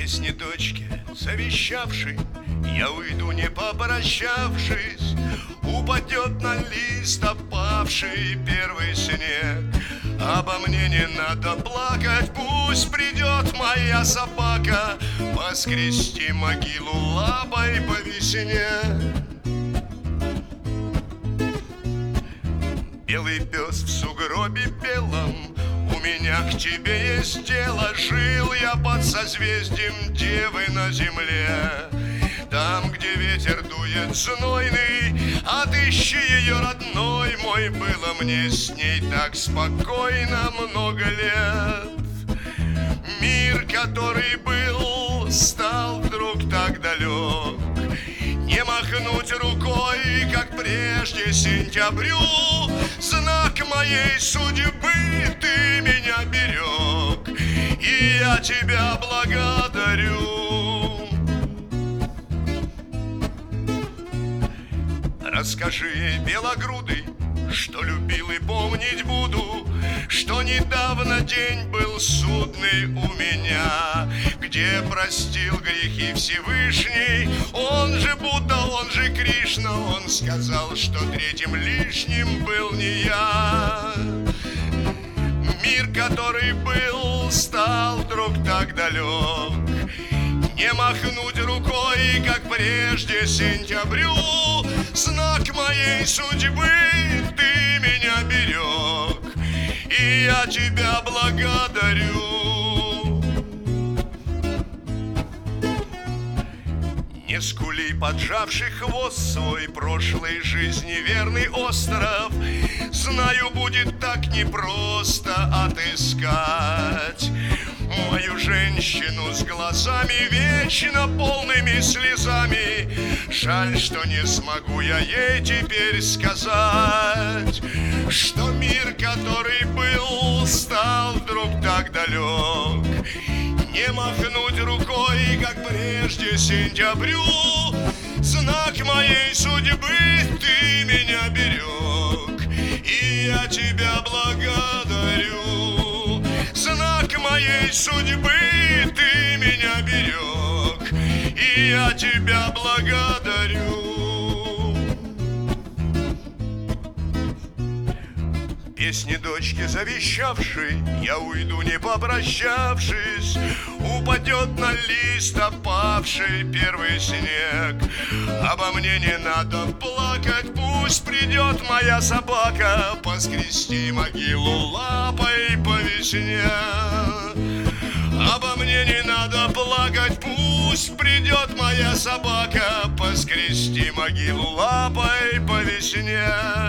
Песни дочке завещавшей я уйду, не попрощавшись. Упадет на лист опавший первый снег. Обо мне не надо плакать, пусть придет моя собака поскрести могилу лапой по весне. Белый пес в сугробе белом, у меня к тебе есть дело. Жил я под созвездием девы на земле. Там, где ветер дует знойный, отыщи ее, родной мой. Было мне с ней так спокойно много лет. Мир, который был, стал вдруг так далек. Не махнуть рукой, как прежде сентябрю. Знак моей судьбы, ты меня берег, и я тебя благодарю. Расскажи, белогрудый, что любил и помнить буду, что недавно день был судный у меня, где простил грехи Всевышний. Он же Будда, он же Кришна, он сказал, что третьим лишним был не я. Мир, который был, стал вдруг так далек. Не махнуть рукой, как прежде сентябрю. Знак моей судьбы, ты меня берег, и я тебя благодарю. Не скули, поджавший хвост свой, прошлой жизни верный остров. Знаю, будет так непросто отыскать мою женщину с глазами вечно полными слезами. Жаль, что не смогу я ей теперь сказать, что мир, который был, стал вдруг так далек. Не махнуть рукой, как прежде сентябрю. Знак моей судьбы, ты меня берег, и я тебя благодарю. Знак моей судьбы, ты меня берег, и я тебя благодарю. Песни дочке завещавшей я уйду, не попрощавшись. Упадет на лист опавший первый снег. Обо мне не надо плакать, пусть придет моя собака поскрести могилу лапой по весне. Обо мне не надо плакать, пусть придет моя собака поскрести могилу лапой по весне.